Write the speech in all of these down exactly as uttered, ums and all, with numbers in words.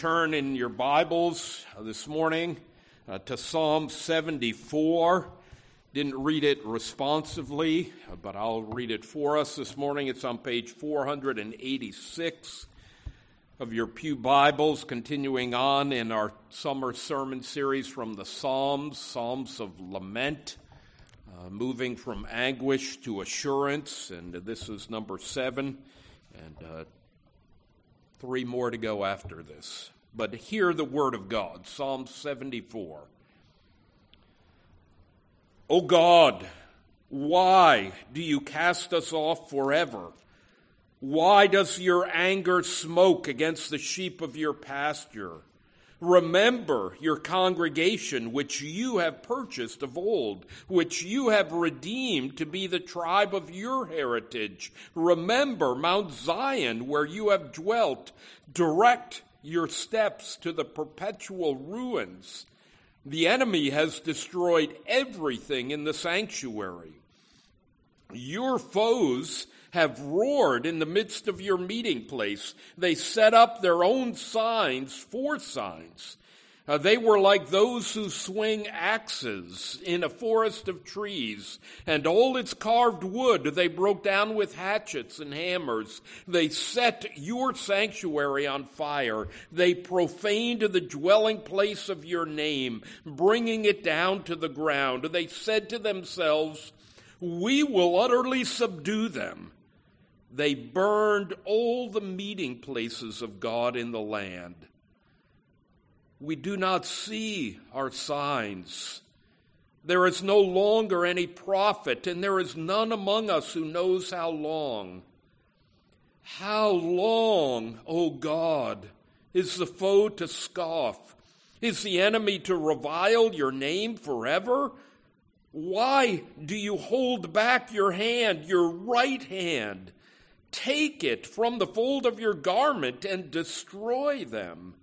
Turn in your Bibles uh, this morning uh, to Psalm seventy-four. Didn't read it responsively, uh, but I'll read it for us this morning. It's on page four hundred eighty-six of your pew Bibles, continuing on in our summer sermon series from the Psalms, Psalms of Lament, uh, moving from anguish to assurance, and this is number seven, and uh, three more to go after this. But hear the word of God, Psalm seventy-four. O God, why do you cast us off forever? Why does your anger smoke against the sheep of your pasture? Remember your congregation, which you have purchased of old, which you have redeemed to be the tribe of your heritage. Remember Mount Zion, where you have dwelt. Direct your steps to the perpetual ruins. The enemy has destroyed everything in the sanctuary. Your foes have roared in the midst of your meeting place. They set up their own signs for signs. Uh, they were like those who swing axes in a forest of trees, and all its carved wood they broke down with hatchets and hammers. They set your sanctuary on fire. They profaned the dwelling place of your name, bringing it down to the ground. They said to themselves, "We will utterly subdue them." They burned all the meeting places of God in the land. We do not see our signs. There is no longer any prophet, and there is none among us who knows how long. How long, O God, is the foe to scoff? Is the enemy to revile your name forever? Why do you hold back your hand, your right hand? Take it from the fold of your garment and destroy them.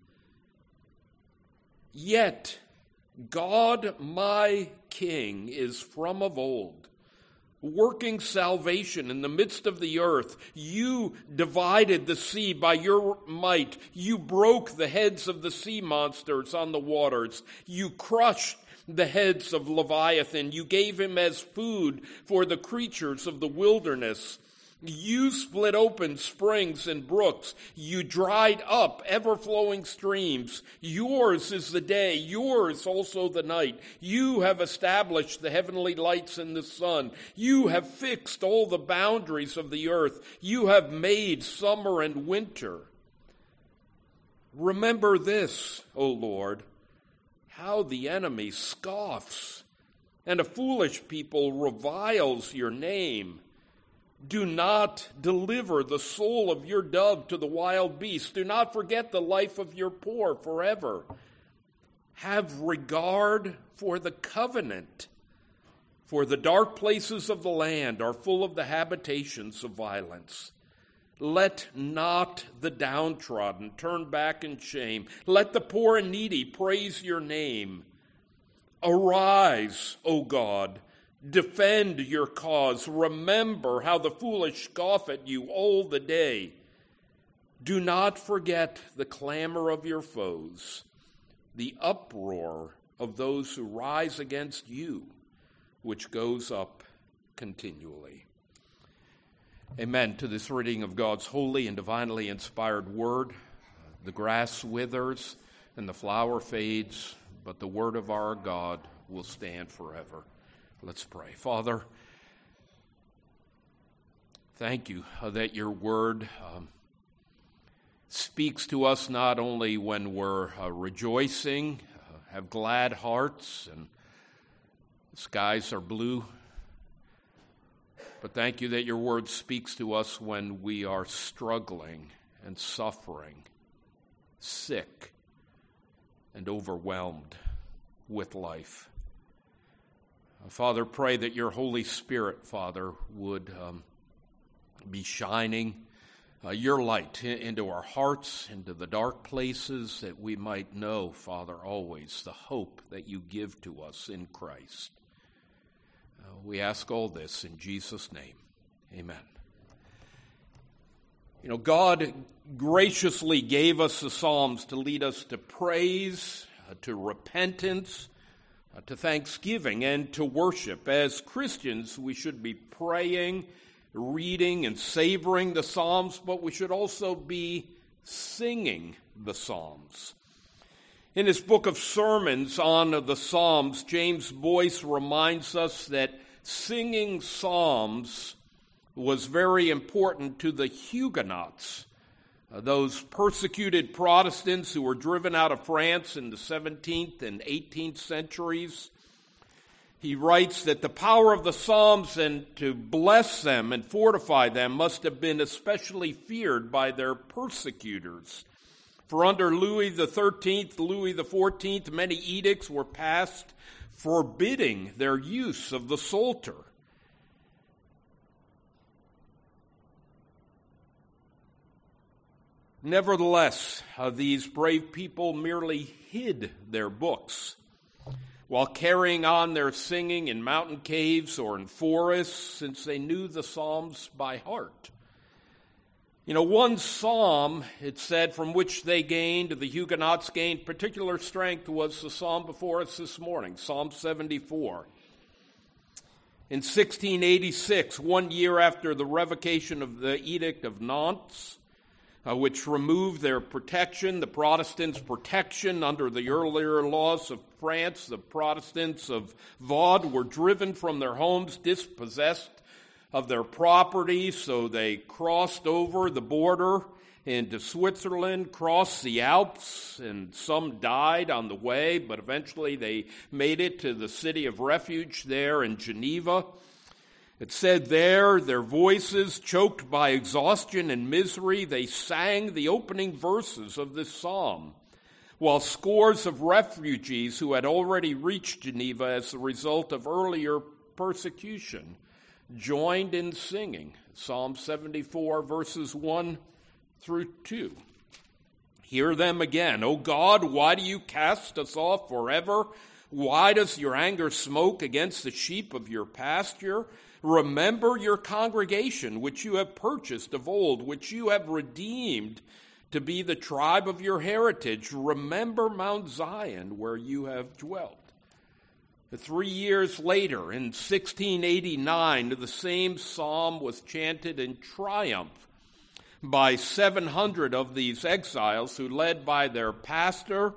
Yet God, my King, is from of old, working salvation in the midst of the earth. You divided the sea by your might. You broke the heads of the sea monsters on the waters. You crushed the heads of Leviathan. You gave him as food for the creatures of the wilderness. You split open springs and brooks. You dried up ever-flowing streams. Yours is the day, yours also the night. You have established the heavenly lights in the sun. You have fixed all the boundaries of the earth. You have made summer and winter. Remember this, O Lord, how the enemy scoffs, and a foolish people reviles your name. Do not deliver the soul of your dove to the wild beast. Do not forget the life of your poor forever. Have regard for the covenant, for the dark places of the land are full of the habitations of violence. Let not the downtrodden turn back in shame. Let the poor and needy praise your name. Arise, O God. Defend your cause. Remember how the foolish scoff at you all the day. Do not forget the clamor of your foes, the uproar of those who rise against you, which goes up continually. Amen to this reading of God's holy and divinely inspired word. The grass withers and the flower fades, but the word of our God will stand forever. Let's pray. Father, thank you that your word um, speaks to us not only when we're uh, rejoicing, uh, have glad hearts, and the skies are blue, but thank you that your word speaks to us when we are struggling and suffering, sick, and overwhelmed with life. Father, pray that your Holy Spirit, Father, would um, be shining uh, your light into our hearts, into the dark places, that we might know, Father, always the hope that you give to us in Christ. Uh, we ask all this in Jesus' name. Amen. You know, God graciously gave us the Psalms to lead us to praise, uh, to repentance, uh, to thanksgiving, and to worship. As Christians, we should be praying, reading, and savoring the Psalms, but we should also be singing the Psalms. In his book of sermons on the Psalms, James Boyce reminds us that singing psalms was very important to the Huguenots, uh, those persecuted Protestants who were driven out of France in the seventeenth and eighteenth centuries. He writes that the power of the Psalms and to bless them and fortify them must have been especially feared by their persecutors. For under Louis the thirteenth, Louis the fourteenth, many edicts were passed forbidding their use of the Psalter. Nevertheless, uh, these brave people merely hid their books while carrying on their singing in mountain caves or in forests, since they knew the Psalms by heart. You know, one psalm, it said, from which they gained, the Huguenots gained particular strength, was the psalm before us this morning, Psalm seventy-four. In sixteen eighty-six, one year after the revocation of the Edict of Nantes, uh, which removed their protection, the Protestants' protection under the earlier laws of France, the Protestants of Vaud were driven from their homes, dispossessed of their property, so they crossed over the border into Switzerland, crossed the Alps, and some died on the way, but eventually they made it to the city of refuge there in Geneva. It said there, their voices choked by exhaustion and misery, they sang the opening verses of this psalm, while scores of refugees who had already reached Geneva as a result of earlier persecution joined in singing Psalm seventy-four, verses one through two. Hear them again. O God, why do you cast us off forever? Why does your anger smoke against the sheep of your pasture? Remember your congregation, which you have purchased of old, which you have redeemed to be the tribe of your heritage. Remember Mount Zion, where you have dwelt. Three years later, in sixteen eighty-nine, the same psalm was chanted in triumph by seven hundred of these exiles who, led by their pastor,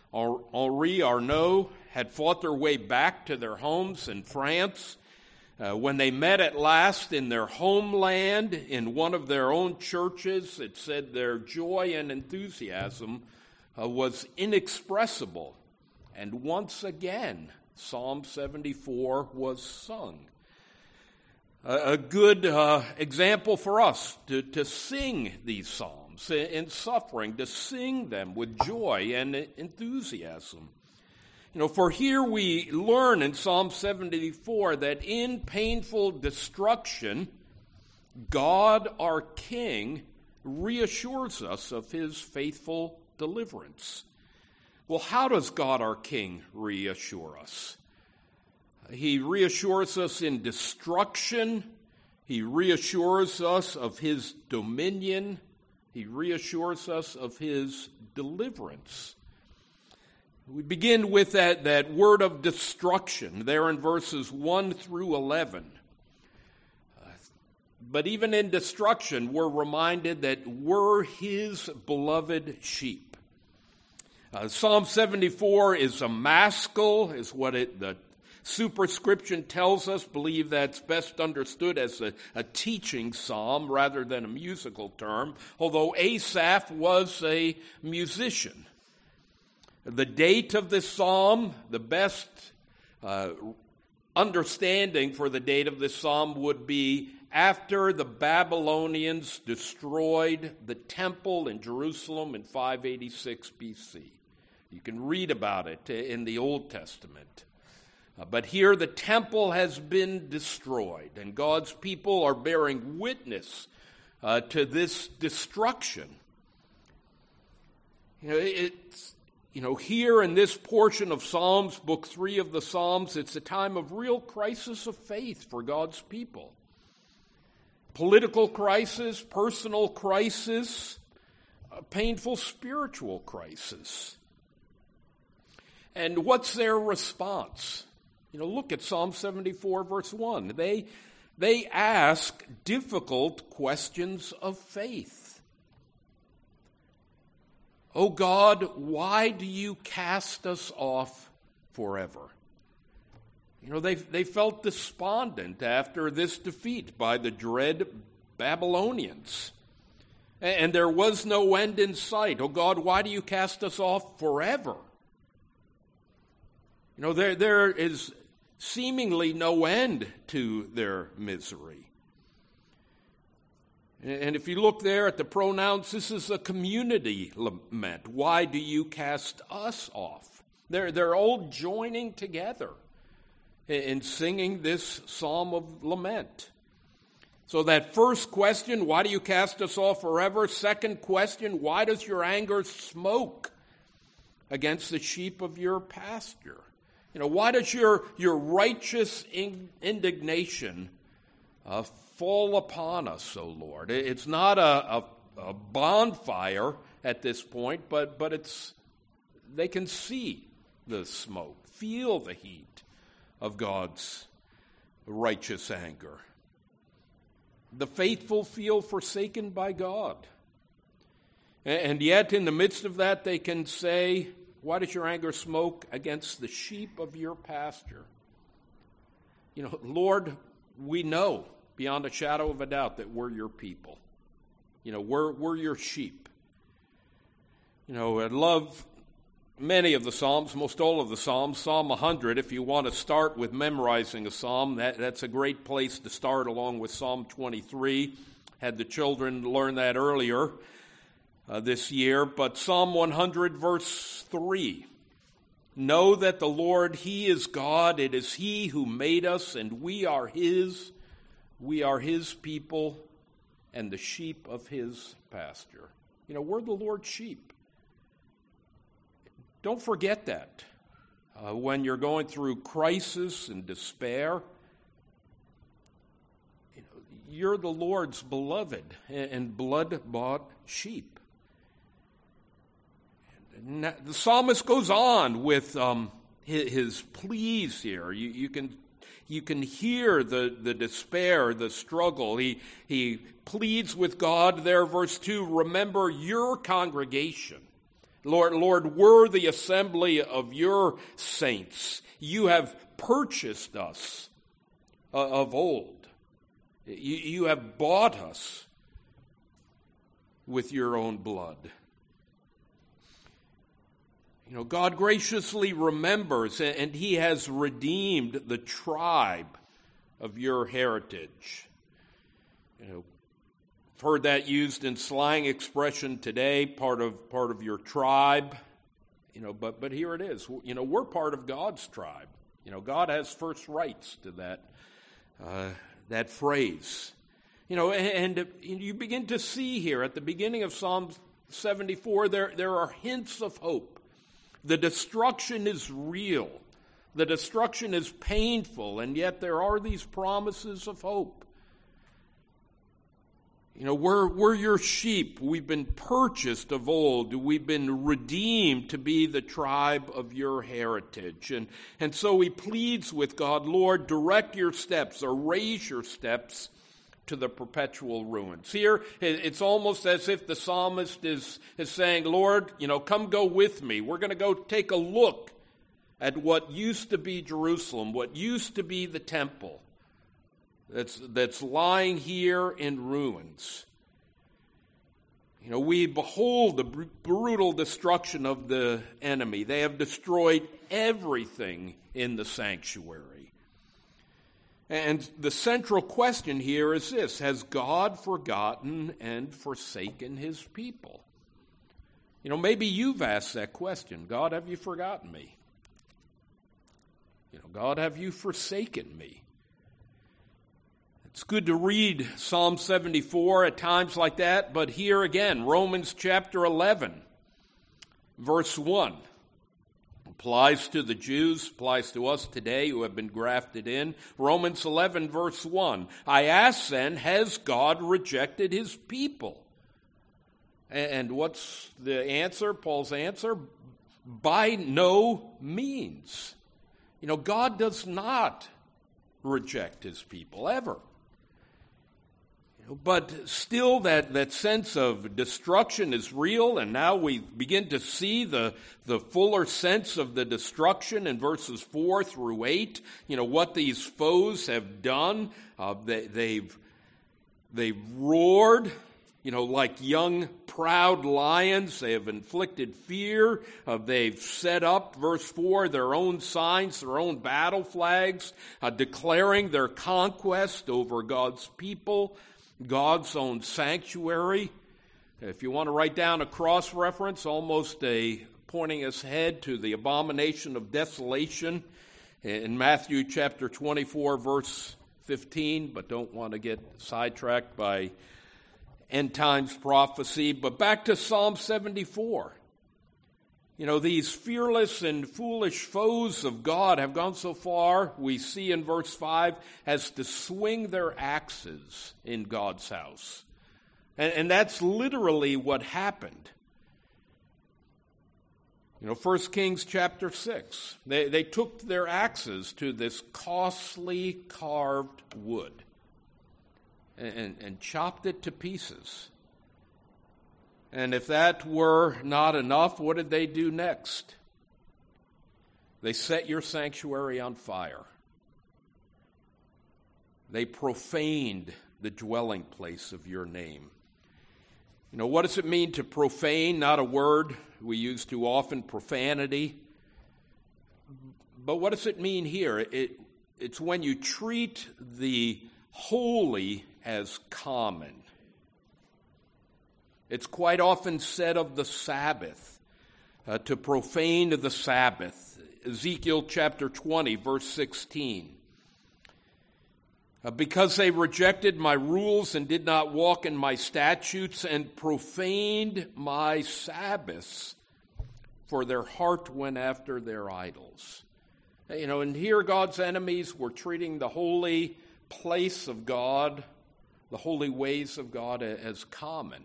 Henri Arnaud, had fought their way back to their homes in France. Uh, when they met at last in their homeland, in one of their own churches, it said their joy and enthusiasm uh, was inexpressible. And once again, Psalm seventy-four was sung. A, a good uh, example for us to, to sing these psalms in suffering, to sing them with joy and enthusiasm. You know, for here we learn in Psalm seventy-four that in painful destruction, God our King reassures us of his faithful deliverance. Well, how does God our King reassure us? He reassures us in destruction. He reassures us of his dominion. He reassures us of his deliverance. We begin with that, that word of destruction there in verses one through eleven. Uh, but even in destruction, we're reminded that we're his beloved sheep. Uh, Psalm seventy-four is a maskil, is what it, the superscription tells us. Believe that's best understood as a, a teaching psalm rather than a musical term, although Asaph was a musician. The date of this psalm, the best uh, understanding for the date of this psalm would be after the Babylonians destroyed the temple in Jerusalem in five eighty-six B C. You can read about it in the Old Testament. Uh, but here the temple has been destroyed, and God's people are bearing witness uh, to this destruction. You know, it's, you know, here in this portion of Psalms, book three of the Psalms, it's a time of real crisis of faith for God's people. political crisis, personal crisis, a painful spiritual crisis. And what's their response? You know, look at Psalm seventy-four, verse one. They, they ask difficult questions of faith. "O God, why do you cast us off forever?" You know, they, they felt despondent after this defeat by the dread Babylonians. And there was no end in sight. "Oh God, why do you cast us off forever?" You know, there there is seemingly no end to their misery. And if you look there at the pronouns, this is a community lament. Why do you cast us off? They're, they're all joining together in singing this psalm of lament. So that first question, why do you cast us off forever? Second question, why does your anger smoke against the sheep of your pasture? You know, why does your, your righteous in, indignation uh, fall upon us, O Lord? It's not a, a, a bonfire at this point, but, but it's they can see the smoke, feel the heat of God's righteous anger. The faithful feel forsaken by God. And yet, in the midst of that, they can say, "Why does your anger smoke against the sheep of your pasture?" You know, Lord, we know beyond a shadow of a doubt that we're your people. You know, we're, we're your sheep. You know, I love many of the Psalms, most all of the Psalms. Psalm one hundred, if you want to start with memorizing a psalm, that, that's a great place to start, along with Psalm twenty-three. Had the children learn that earlier uh, this year. But Psalm one hundred, verse three. "Know that the Lord, He is God. It is He who made us, and we are His. We are His people and the sheep of His pasture." You know, we're the Lord's sheep. Don't forget that uh, when you're going through crisis and despair. You know, you're the Lord's beloved and blood-bought sheep. And the psalmist goes on with um, his, his pleas here. You, you can you can hear the, the despair, the struggle. He he pleads with God there, verse two. "Remember your congregation. Lord, Lord, we're the assembly of your saints. You have purchased us uh, of old. You, you have bought us with your own blood." You know, God graciously remembers, and He has redeemed the tribe of your heritage. You know, I've heard that used in slang expression today, part of part of your tribe. You know, but but here it is. You know, we're part of God's tribe. You know, God has first rights to that uh, that phrase. You know, and, and you begin to see here at the beginning of Psalm seventy-four, there there are hints of hope. The destruction is real. The destruction is painful, and yet there are these promises of hope. You know, we're, we're your sheep. We've been purchased of old. We've been redeemed to be the tribe of your heritage. And, and so he pleads with God, "Lord, direct your steps, or raise your steps to the perpetual ruins." Here, it's almost as if the psalmist is, is saying, "Lord, you know, come go with me. We're going to go take a look at what used to be Jerusalem, what used to be the temple that's, that's lying here in ruins. You know, we behold the br- brutal destruction of the enemy. They have destroyed everything in the sanctuary. And the central question here is this: has God forgotten and forsaken his people? You know, maybe you've asked that question. God, have you forgotten me? You know, God, have you forsaken me? It's good to read Psalm seventy-four at times like that, but here again, Romans chapter eleven, verse one. Applies to the Jews, applies to us today who have been grafted in. Romans eleven, verse one. I ask then, has God rejected his people? And what's the answer, Paul's answer? By no means. You know, God does not reject his people, ever. You know, but still that, that sense of destruction is real, and now we begin to see the, the fuller sense of the destruction in verses four through eight. You know, what these foes have done. Uh, they, they've, they've roared, you know, like young, proud lions. They have inflicted fear. Uh, they've set up, verse four, their own signs, their own battle flags, uh, declaring their conquest over God's people, God's own sanctuary. If you want to write down a cross-reference, almost a pointing us ahead to the abomination of desolation in Matthew chapter twenty-four, verse fifteen, but don't want to get sidetracked by end times prophecy. But back to Psalm seventy-four. You know, these fearless and foolish foes of God have gone so far, we see in verse five, as to swing their axes in God's house. And, and that's literally what happened. You know, First Kings chapter six, they, they took their axes to this costly carved wood and, and, and chopped it to pieces. And if that were not enough, what did they do next? They set your sanctuary on fire. They profaned the dwelling place of your name. You know, what does it mean to profane? Not a word we use too often, profanity. But what does it mean here? It, it's when you treat the holy as common. It's quite often said of the Sabbath, uh, to profane the Sabbath. Ezekiel chapter twenty, verse sixteen. Uh, because they rejected my rules and did not walk in my statutes and profaned my Sabbaths, for their heart went after their idols. You know, and here God's enemies were treating the holy place of God, the holy ways of God, as common.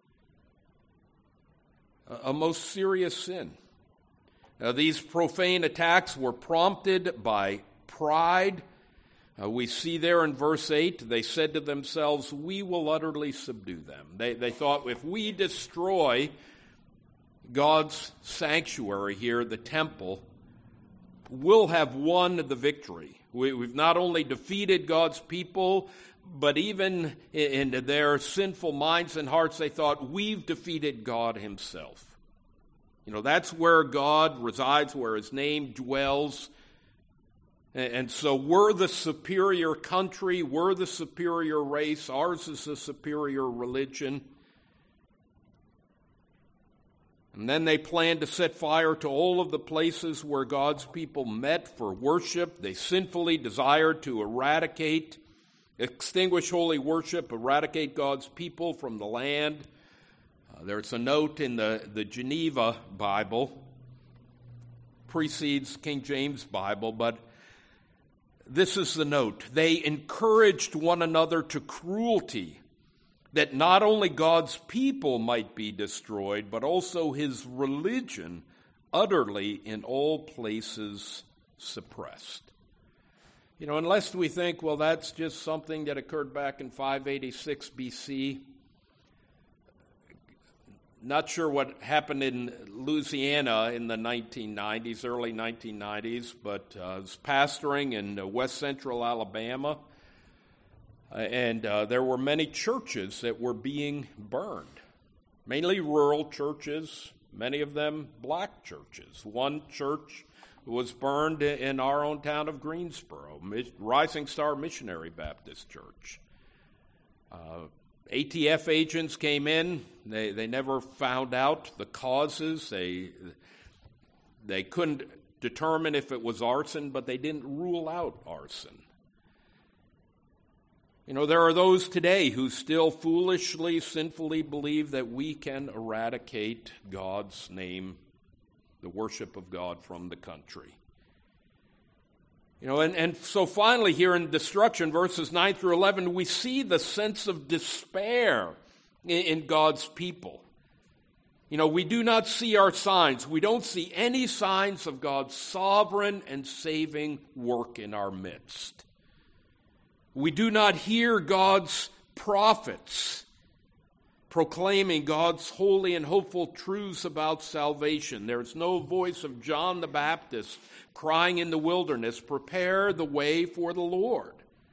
A most serious sin. Now, these profane attacks were prompted by pride. Uh, we see there in verse eight, they said to themselves, we will utterly subdue them. They, they thought, if we destroy God's sanctuary here, the temple, we'll have won the victory. We, we've not only defeated God's people, but even in their sinful minds and hearts, they thought, we've defeated God himself. You know, that's where God resides, where his name dwells. And so we're the superior country, we're the superior race, ours is the superior religion. And then they planned to set fire to all of the places where God's people met for worship. They sinfully desired to eradicate extinguish holy worship, eradicate God's people from the land. Uh, there's a note in the, the Geneva Bible, precedes King James Bible, but this is the note. They encouraged one another to cruelty, that not only God's people might be destroyed, but also his religion utterly in all places suppressed. You know, unless we think, well, that's just something that occurred back in five eighty-six B C. Not sure what happened in Louisiana in the nineteen nineties, early nineteen nineties, but uh, I was pastoring in uh, west central Alabama, uh, and uh, there were many churches that were being burned, mainly rural churches, many of them black churches. One church was burned in our own town of Greensboro, Rising Star Missionary Baptist Church. Uh, A T F agents came in. They they never found out the causes. They they couldn't determine if it was arson, but they didn't rule out arson. You know, there are those today who still foolishly, sinfully believe that we can eradicate God's name the worship of God from the country. You know, and, and so finally here in destruction, verses nine through eleven, we see the sense of despair in, in God's people. You know, we do not see our signs. We don't see any signs of God's sovereign and saving work in our midst. We do not hear God's prophets proclaiming God's holy and hopeful truths about salvation. There's no voice of John the Baptist crying in the wilderness, "Prepare the way for the Lord."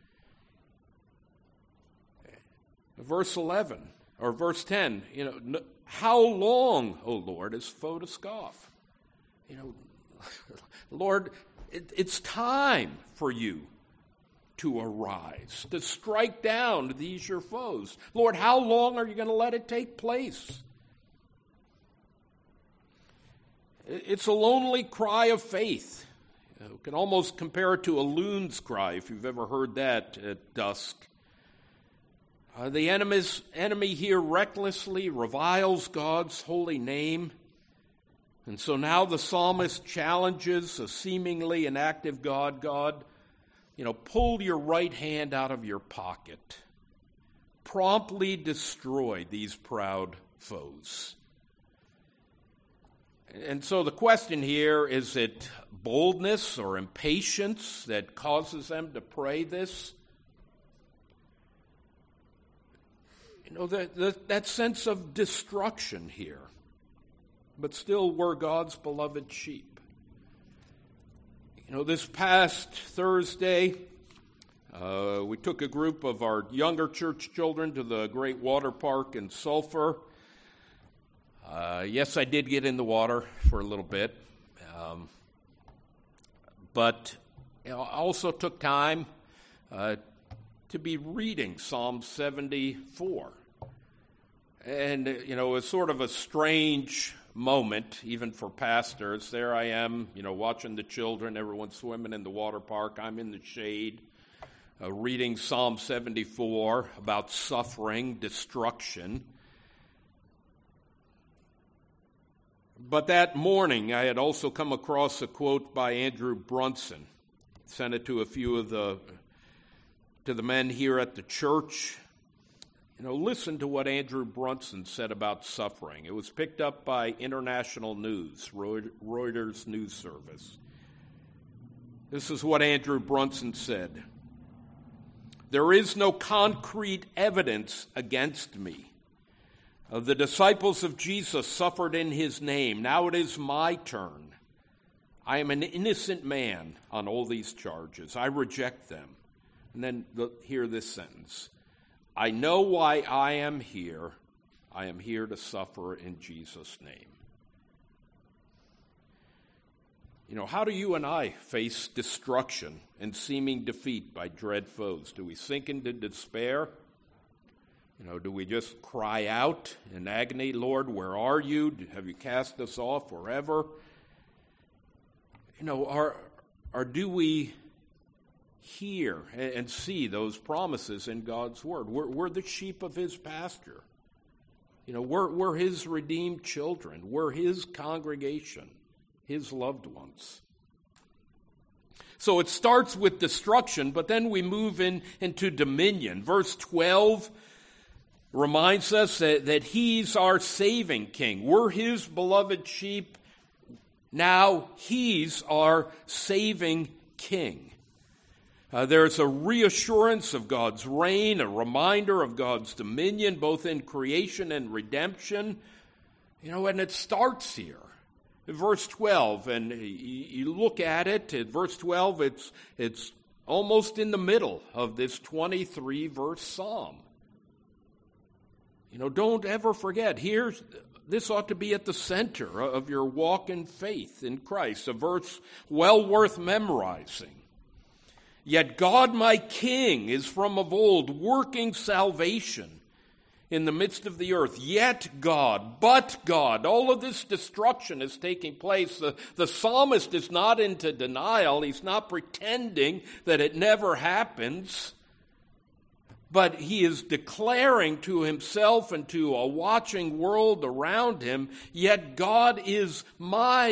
Verse eleven, or verse ten, you know, "How long, O Lord, is foe to scoff?" You know, Lord, it, it's time for you to arise, to strike down these your foes. Lord, how long are you going to let it take place? It's a lonely cry of faith. You can almost compare it to a loon's cry, if you've ever heard that at dusk. Uh, the enemy's, enemy here recklessly reviles God's holy name. And so now the psalmist challenges a seemingly inactive God. God, you know, pull your right hand out of your pocket. Promptly destroy these proud foes. And so the question here, is it boldness or impatience that causes them to pray this? You know, the, the, that sense of destruction here. But still, we're God's beloved sheep. You know, this past Thursday, uh, we took a group of our younger church children to the Great Water Park in Sulphur. Uh, yes, I did get in the water for a little bit. Um, but you know, I also took time uh, to be reading Psalm seventy-four. And, you know, it was sort of a strange moment, even for pastors. There I am, you know, watching the children, everyone swimming in the water park. I'm in the shade, uh, reading Psalm seventy-four about suffering, destruction. But that morning, I had also come across a quote by Andrew Brunson. Sent it to a few of the, to the men here at the church. You know, listen to what Andrew Brunson said about suffering. It was picked up by International News, Reuters news service. This is what Andrew Brunson said. "There is no concrete evidence against me. Uh, the disciples of Jesus suffered in his name. Now it is my turn. I am an innocent man on all these charges. I reject them." And then the, hear this sentence. "I know why I am here. I am here to suffer in Jesus' name." You know, how do you and I face destruction and seeming defeat by dread foes? Do we sink into despair? You know, do we just cry out in agony, "Lord, where are you? Have you cast us off forever?" You know, or, or do we hear and see those promises in God's word? We're, we're the sheep of his pasture. You know, we're, we're his redeemed children. We're his congregation, his loved ones. So it starts with destruction, but then we move in into dominion. Verse twelve reminds us that, that he's our saving king. We're his beloved sheep. Now he's our saving king. Uh, there's a reassurance of God's reign, a reminder of God's dominion, both in creation and redemption. You know, and it starts here. In verse twelve, and you look at it, at verse twelve, it's, it's almost in the middle of this twenty-three verse psalm. You know, don't ever forget, here's, this ought to be at the center of your walk in faith in Christ, a verse well worth memorizing. "Yet God my King is from of old, working salvation in the midst of the earth. Yet God, but God." All of this destruction is taking place. The, the psalmist is not into denial. He's not pretending that it never happens. But he is declaring to himself and to a watching world around him, "Yet God is my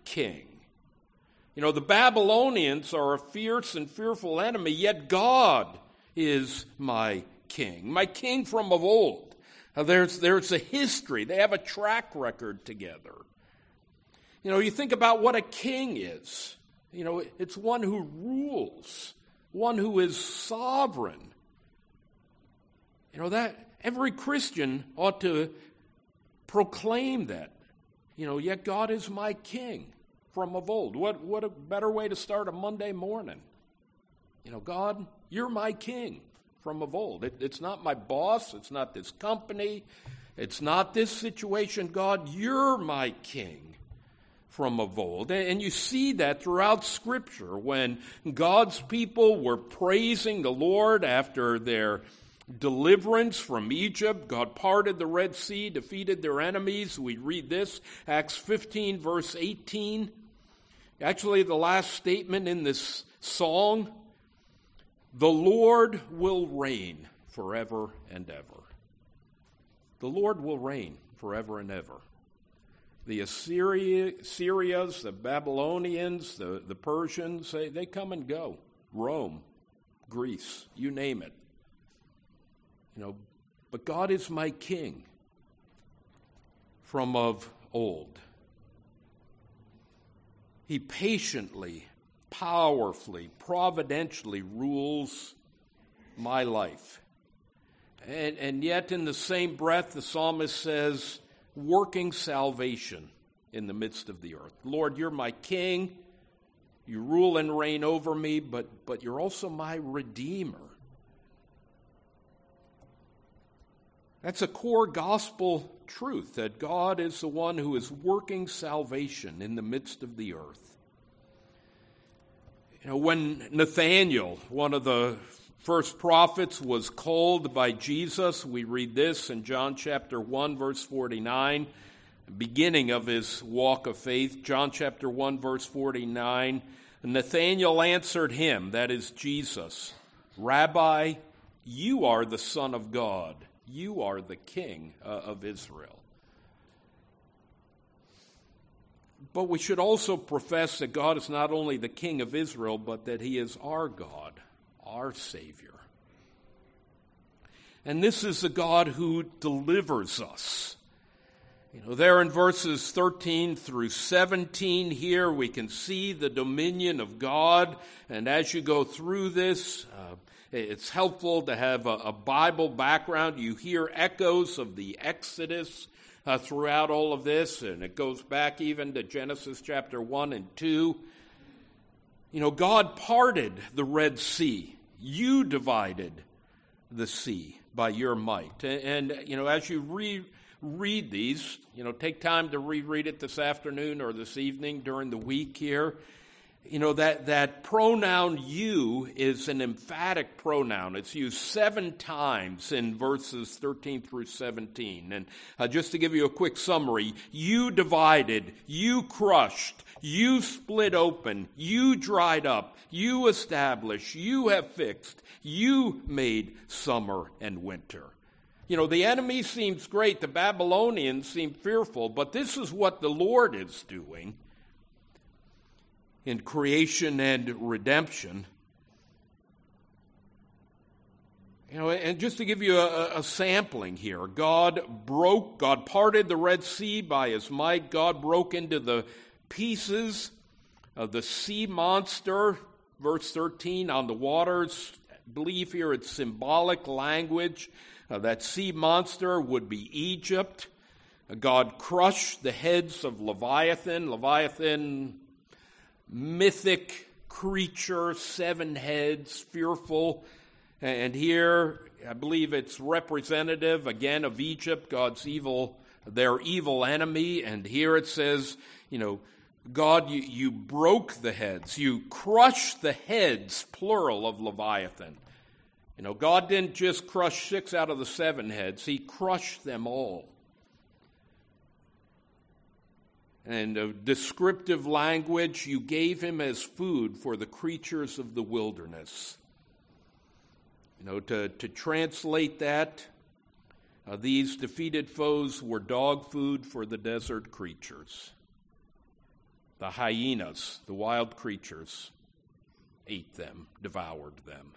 king. You know, the Babylonians are a fierce and fearful enemy, yet God is my king, my king from of old. Now, there's, there's a history. They have a track record together. You know, you think about what a king is. You know, it's one who rules, one who is sovereign. You know, that every Christian ought to proclaim that. You know, yet God is my king from of old. What, what a better way to start a Monday morning. You know, God, you're my king from of old. It, it's not my boss. It's not this company. It's not this situation. God, you're my king from of old. And, and you see that throughout Scripture when God's people were praising the Lord after their deliverance from Egypt. God parted the Red Sea, defeated their enemies. We read this, Acts fifteen, verse eighteen. Actually, the last statement in this song, the Lord will reign forever and ever. The Lord will reign forever and ever. The Assyria, Assyrians, the Babylonians, the, the Persians, they, they come and go. Rome, Greece, you name it. You know, but God is my king from of old. He patiently, powerfully, providentially rules my life. And, and yet in the same breath, the psalmist says, working salvation in the midst of the earth. Lord, you're my king. You rule and reign over me, but, but you're also my redeemer. That's a core gospel truth, that God is the one who is working salvation in the midst of the earth. You know, when Nathanael, one of the first prophets, was called by Jesus, we read this in John chapter one, verse forty-nine, beginning of his walk of faith. John chapter one, verse forty-nine, Nathanael answered him, that is Jesus, Rabbi, you are the Son of God. You are the King uh, of Israel. But we should also profess that God is not only the King of Israel, but that he is our God, our Savior. And this is the God who delivers us. You know, there in verses thirteen through seventeen here, we can see the dominion of God. And as you go through this, uh, it's helpful to have a, a Bible background. You hear echoes of the Exodus uh, throughout all of this, and it goes back even to Genesis chapter one and two. You know, God parted the Red Sea. You divided the sea by your might. And, and you know, as you read, read these, you know, take time to reread it this afternoon or this evening during the week here. You know, that, that pronoun you is an emphatic pronoun. It's used seven times in verses thirteen through seventeen. And uh, just to give you a quick summary, you divided, you crushed, you split open, you dried up, you established, you have fixed, you made summer and winter. You know, the enemy seems great, the Babylonians seem fearful, but this is what the Lord is doing in creation and redemption. You know, and just to give you a, a sampling here, God broke, God parted the Red Sea by his might. God broke into the pieces of the sea monster, verse thirteen, on the waters. I believe here it's symbolic language. Uh, that sea monster would be Egypt. Uh, God crushed the heads of Leviathan. Leviathan, mythic creature, seven heads, fearful. And here, I believe it's representative, again, of Egypt, God's evil, their evil enemy. And here it says, you know, God, you, you broke the heads. You crushed the heads, plural, of Leviathan. You know, God didn't just crush six out of the seven heads. He crushed them all. And a descriptive language, you gave him as food for the creatures of the wilderness. You know, to, to translate that, uh, these defeated foes were dog food for the desert creatures. The hyenas, the wild creatures, ate them, devoured them.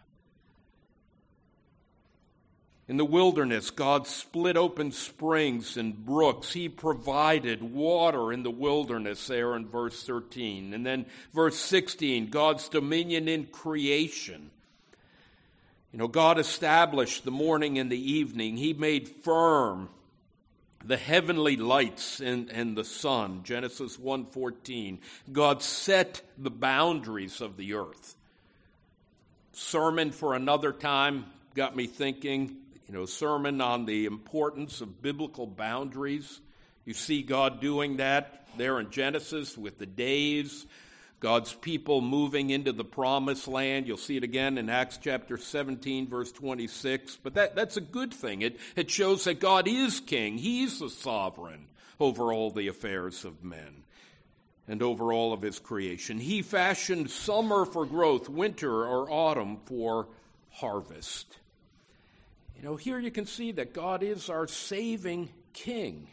In the wilderness, God split open springs and brooks. He provided water in the wilderness there in verse thirteen. And then verse sixteen, God's dominion in creation. You know, God established the morning and the evening. He made firm the heavenly lights and, and the sun. Genesis one fourteen. God set the boundaries of the earth. Sermon for another time got me thinking. You know, sermon on the importance of biblical boundaries. You see God doing that there in Genesis with the days, God's people moving into the promised land. You'll see it again in Acts chapter seventeen, verse twenty-six. But that, that's a good thing. It, it shows that God is king. He's the sovereign over all the affairs of men and over all of his creation. He fashioned summer for growth, winter or autumn for harvest. You know, here you can see that God is our saving king.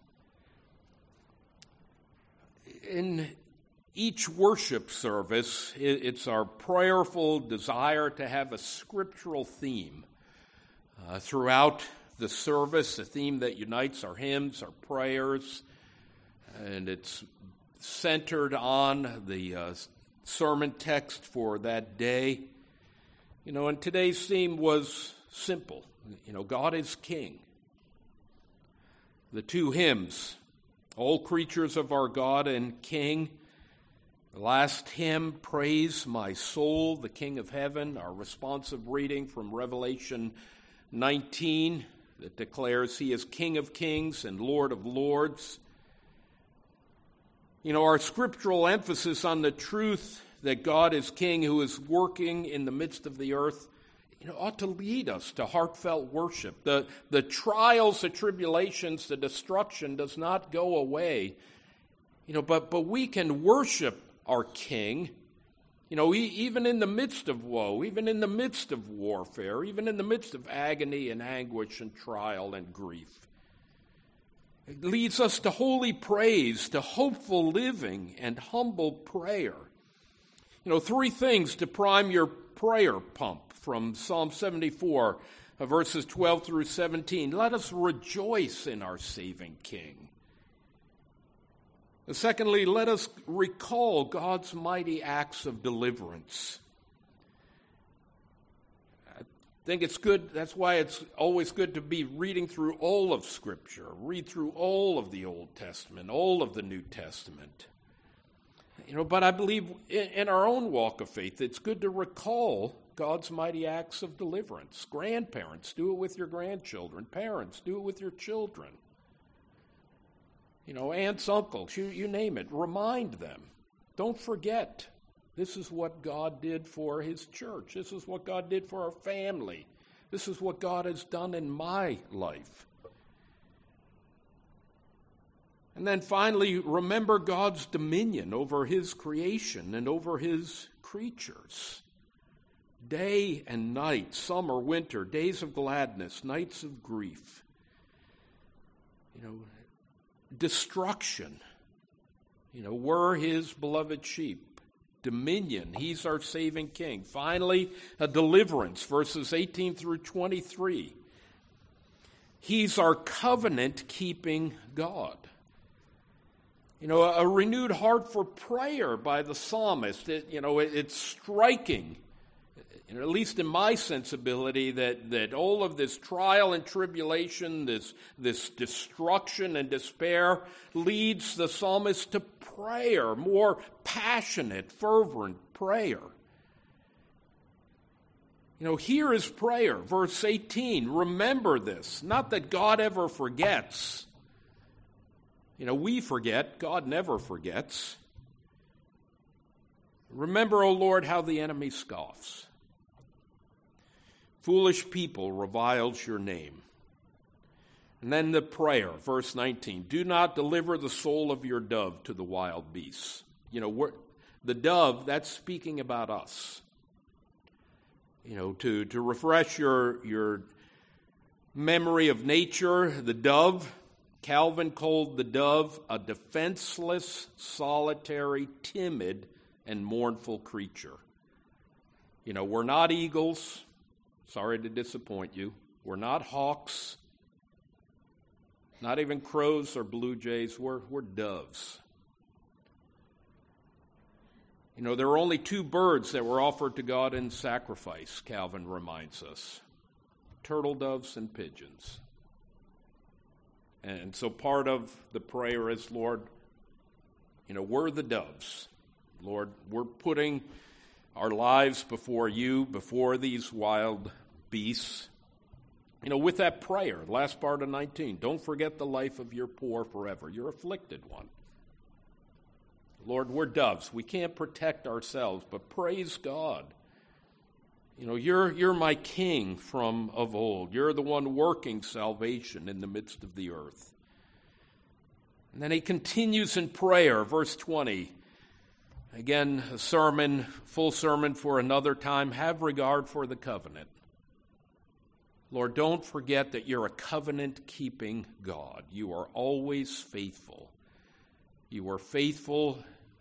In each worship service, it's our prayerful desire to have a scriptural theme uh, throughout the service, a theme that unites our hymns, our prayers, and it's centered on the uh, sermon text for that day. You know, and today's theme was simple. You know, God is king. The two hymns, all creatures of our God and King. The last hymn, Praise My Soul, the King of Heaven, our responsive reading from Revelation nineteen that declares he is King of Kings and Lord of Lords. You know, our scriptural emphasis on the truth that God is King who is working in the midst of the earth, you know, ought to lead us to heartfelt worship. The, the trials, the tribulations, the destruction does not go away. You know, but, but we can worship our King, you know, even in the midst of woe, even in the midst of warfare, even in the midst of agony and anguish and trial and grief. It leads us to holy praise, to hopeful living and humble prayer. You know, three things to prime your prayer pump from Psalm seventy-four, verses twelve through seventeen. Let us rejoice in our saving King. And secondly, let us recall God's mighty acts of deliverance. I think it's good, that's why it's always good to be reading through all of Scripture, read through all of the Old Testament, all of the New Testament. You know, but I believe in our own walk of faith, it's good to recall God's mighty acts of deliverance. Grandparents, do it with your grandchildren. Parents, do it with your children. You know, aunts, uncles, you, you name it. Remind them. Don't forget. This is what God did for his church. This is what God did for our family. This is what God has done in my life. And then finally, remember God's dominion over his creation and over his creatures. Day and night, summer, winter, days of gladness, nights of grief. You know, destruction. You know, we're his beloved sheep. Dominion, he's our saving king. Finally, a deliverance, verses eighteen through twenty-three. He's our covenant-keeping God. You know, a, a renewed heart for prayer by the psalmist. It, you know, it, it's striking, you know, at least in my sensibility, that, that all of this trial and tribulation, this, this destruction and despair leads the psalmist to prayer, more passionate, fervent prayer. You know, here is prayer, verse eighteen. Remember this, not that God ever forgets. You know, we forget. God never forgets. Remember, O Lord, how the enemy scoffs. Foolish people reviles your name. And then the prayer, verse nineteen. Do not deliver the soul of your dove to the wild beasts. You know, we're, the dove, that's speaking about us. You know, to, to refresh your, your memory of nature, the dove Calvin called the dove a defenseless, solitary, timid, and mournful creature. You know, we're not eagles. Sorry to disappoint you. We're not hawks. Not even crows or blue jays. We're, we're doves. You know, there are only two birds that were offered to God in sacrifice, Calvin reminds us. Turtle doves and pigeons. And so part of the prayer is, Lord, you know, we're the doves. Lord, we're putting our lives before you, before these wild beasts. You know, with that prayer, last part of nineteen, don't forget the life of your poor forever, your afflicted one. Lord, we're doves. We can't protect ourselves, but praise God. You know, you're, you're my king from of old. You're the one working salvation in the midst of the earth. And then he continues in prayer, verse twenty. Again, a sermon, full sermon for another time. Have regard for the covenant. Lord, don't forget that you're a covenant-keeping God. You are always faithful. You were faithful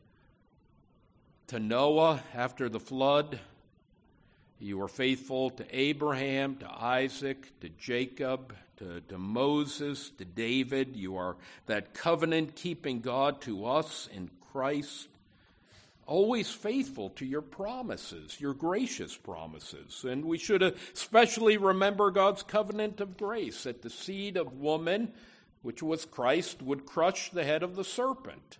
to Noah after the flood. You were faithful to Abraham, to Isaac, to Jacob, to, to Moses, to David. You are that covenant-keeping God to us in Christ. Always faithful to your promises, your gracious promises. And we should especially remember God's covenant of grace, that the seed of woman, which was Christ, would crush the head of the serpent.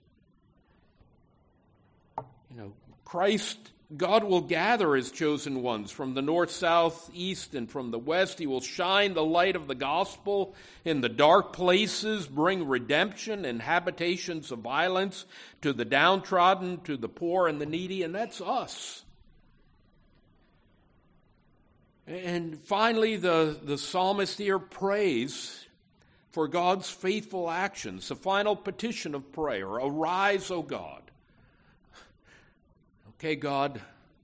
You know, Christ, God will gather his chosen ones from the north, south, east, and from the west. He will shine the light of the gospel in the dark places, bring redemption and habitations of violence to the downtrodden, to the poor and the needy, and that's us. And finally, the, the psalmist here prays for God's faithful actions, the final petition of prayer. Arise, O God. Okay, God,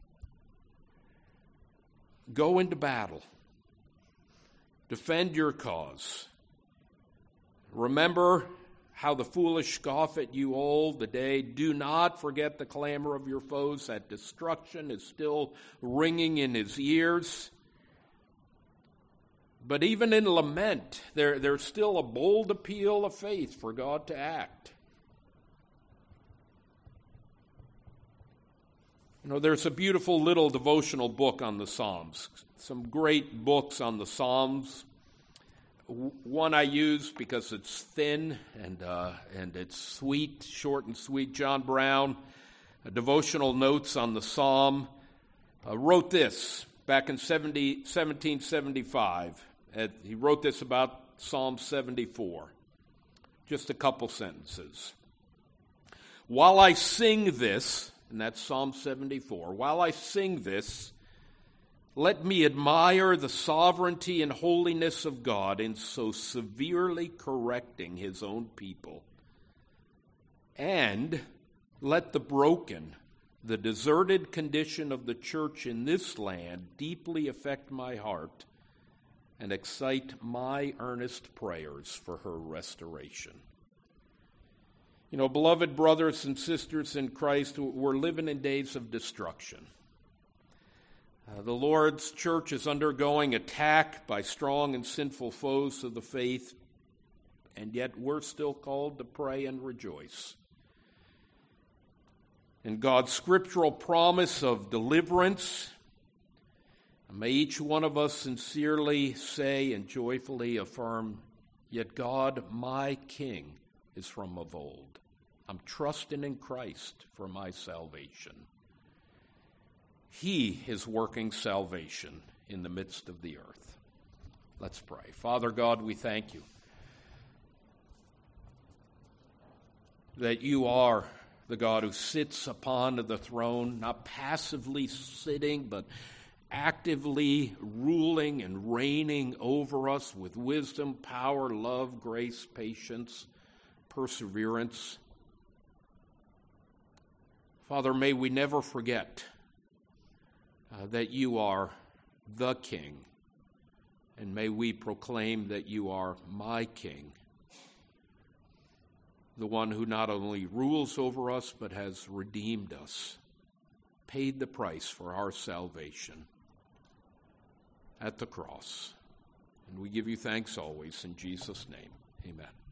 go into battle. Defend your cause. Remember how the foolish scoff at you all the day. Do not forget the clamor of your foes. That destruction is still ringing in his ears. But even in lament, there, there's still a bold appeal of faith for God to act. You know, there's a beautiful little devotional book on the Psalms, some great books on the Psalms. One I use because it's thin and uh, and it's sweet, short and sweet. John Brown, uh, devotional notes on the Psalm, uh, wrote this back in seventeen seventy-five. Uh, he wrote this about Psalm seventy-four. Just a couple sentences. While I sing this, and that's Psalm seventy-four. While I sing this, let me admire the sovereignty and holiness of God in so severely correcting his own people. And let the broken, the deserted condition of the church in this land deeply affect my heart and excite my earnest prayers for her restoration. You know, beloved brothers and sisters in Christ, we're living in days of destruction. Uh, the Lord's church is undergoing attack by strong and sinful foes of the faith, and yet we're still called to pray and rejoice. In God's scriptural promise of deliverance, may each one of us sincerely say and joyfully affirm, yet God, my King, is from of old. I'm trusting in Christ for my salvation. He is working salvation in the midst of the earth. Let's pray. Father God, we thank you that you are the God who sits upon the throne, not passively sitting, but actively ruling and reigning over us with wisdom, power, love, grace, patience, perseverance. Father, may we never forget uh, that you are the King, and may we proclaim that you are my King. the one who not only rules over us, but has redeemed us, paid the price for our salvation at the cross. And we give you thanks always in Jesus' name. Amen.